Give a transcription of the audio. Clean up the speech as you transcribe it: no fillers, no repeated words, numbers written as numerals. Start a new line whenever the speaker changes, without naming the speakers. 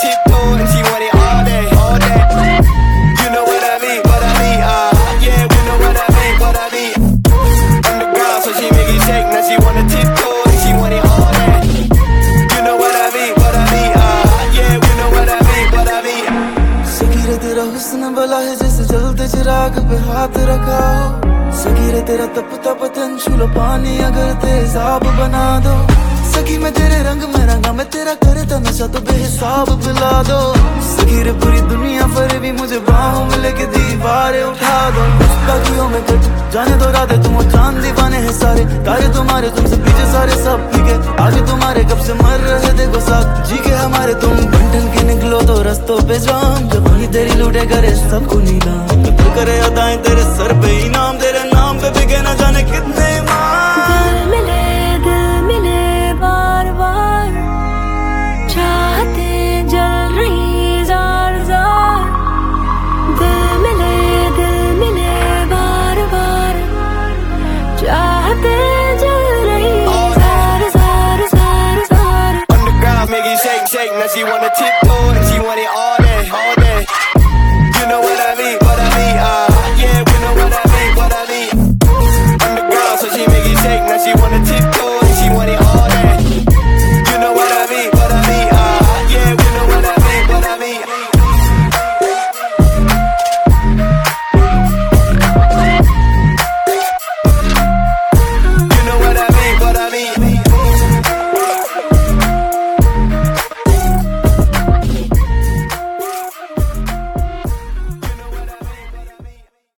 tiptoe and she want it all day, all day. You know what I mean, what I mean, yeah, we know what I mean, what I mean. Underground, so she make it shake, now she wanna tiptoe and she want it all day. You know what I mean, what I mean, yeah, we know what I mean, what I mean.
सगीरे तेरा हुस्न भला है जैसे जलते चिराग पे हाथ रखा हो। सगीरे तेरा तपता पतन छूलो पानी अगर तेजाब बना दो। सगी मैं तेरे रंग में रंगा मैं तेरा करता नशा तो बेहिसाब पिला दो। सगीरे पूरी दुनिया पर भी मुझे बाहों में लेके दीवारें उठा दो। गुस्ताखियों में कट जाने दो रातें तुम चांद दीवाने हैं सारे। तारे तुम्हारे तुमसे पीछे सारे सब फीके। आज तुम्हारे कब से मर रहे देखो साथ जी के हमारे। तुम बंटन के निकलो तो रस्तों पे जाम। जब वही तेरी लूटे करे सबको नीलाम करे अदाएं तेरे